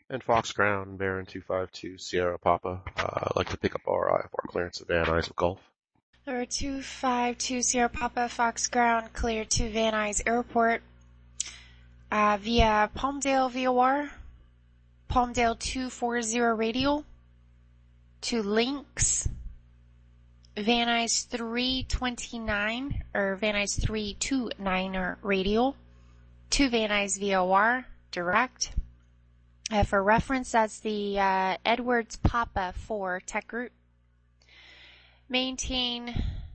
And Fox Ground, Baron 252, Sierra Papa. I'd like to pick up our IFR clearance at Van Nuys with Gulf. Number 252 Sierra Papa, Fox Ground, clear to Van Nuys Airport, via Palmdale VOR, Palmdale 240 radial, to Lynx, Van Nuys 329, or Van Nuys 329 radial, to Van Nuys VOR, direct. For reference, that's the Edwards Papa 4 tech route. Maintain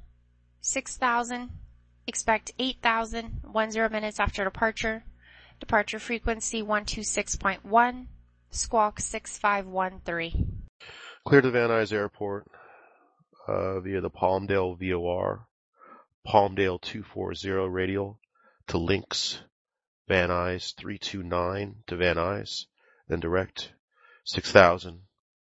6,000, expect 8,000, 10 minutes after departure. Departure frequency 126.1, squawk 6513. Clear to Van Nuys Airport via the Palmdale VOR, Palmdale 240 radial to Lynx, Van Nuys 329 to Van Nuys, then direct 6,000,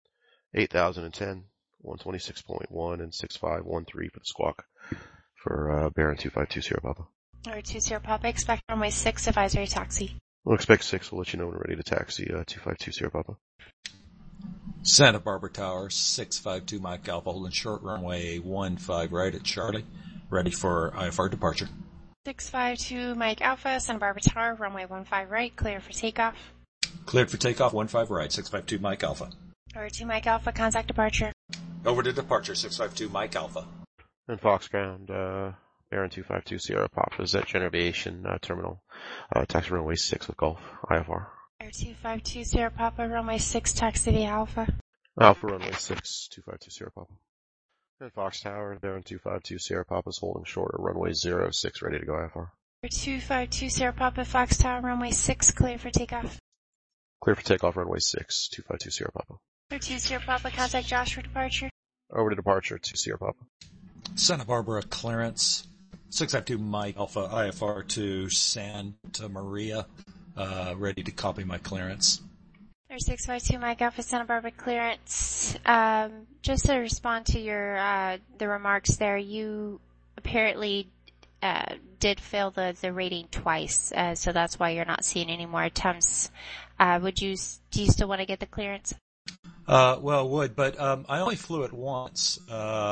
8,010, 126.1 and 6513 for the squawk for Baron 252 Sierra Papa. Number 2 Sierra Papa, expect runway 6, advisory taxi. We'll expect 6. We'll let you know when we're ready to taxi 252 Sierra Papa. Santa Barbara Tower, 652 Mike Alpha, holding short runway 15 right at Charlie, ready for IFR departure. 652 Mike Alpha, Santa Barbara Tower, runway 15 right, clear for takeoff. Cleared for takeoff, 15 right, 652 Mike Alpha. Number 2 Mike Alpha, contact departure. Over to departure, 652 Mike Alpha. And Fox Ground, Baron 252 Sierra Papa is at General Aviation Terminal, taxi runway 6 with Gulf, IFR. Air 252 Sierra Papa, runway 6, taxi via Alpha. Alpha runway 6, 252 Sierra Papa. And Fox Tower, Baron 252 Sierra Papa is holding short at runway 06, ready to go IFR. Air 252 Sierra Papa, Fox Tower, runway 6, clear for takeoff. Clear for takeoff, runway 6, 252 Sierra Papa. Air 2 Sierra Papa, contact Josh for departure. Over to departure, 2 Sierra Papa. Santa Barbara clearance, 652 Mike Alpha, IFR to Santa Maria, ready to copy my clearance. Air 652 Mike Alpha, Santa Barbara clearance. Just to respond to your the remarks there, you apparently did fail the rating twice, so that's why you're not seeing any more attempts. Do you still want to get the clearance? Well, would, but I only flew it once.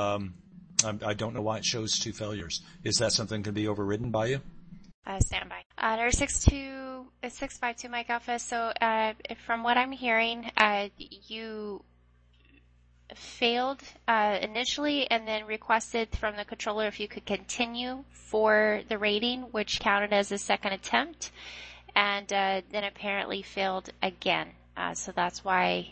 I don't know why it shows 2 failures. Is that something that can be overridden by you? Stand by. Air 652 Mike Alpha. So, from what I'm hearing, you failed initially and then requested from the controller if you could continue for the rating, which counted as a second attempt, and then apparently failed again. So that's why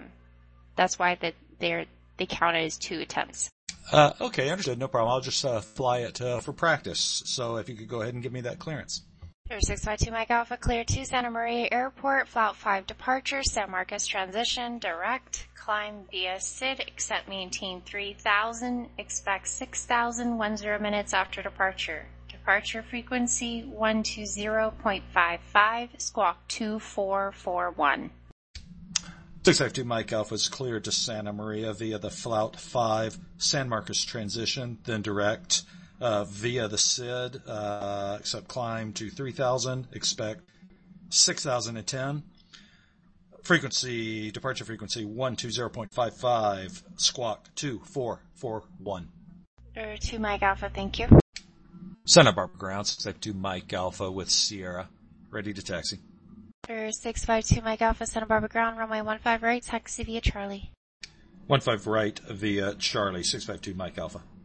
they counted as 2 attempts. Okay, understood. No problem. I'll just fly it for practice. So if you could go ahead and give me that clearance. Air 652 Mike Alpha, clear to Santa Maria Airport, Flight 5 departure, San Marcos transition, direct, climb via SID, accept maintain 3,000, expect 6,000, 10 minutes after departure. Departure frequency 120.55, squawk 2441. 652 Mike Alpha is cleared to Santa Maria via the Flout 5 San Marcos transition, then direct via the SID, except climb to 3,000, expect 6,010. Departure frequency 120.55, squawk 2441. 2 Mike Alpha, thank you. Santa Barbara ground, 652 Mike Alpha with Sierra, ready to taxi. 652 Mike Alpha, Santa Barbara ground, runway 15 right, taxi via Charlie. 15 right via Charlie, 652 Mike Alpha.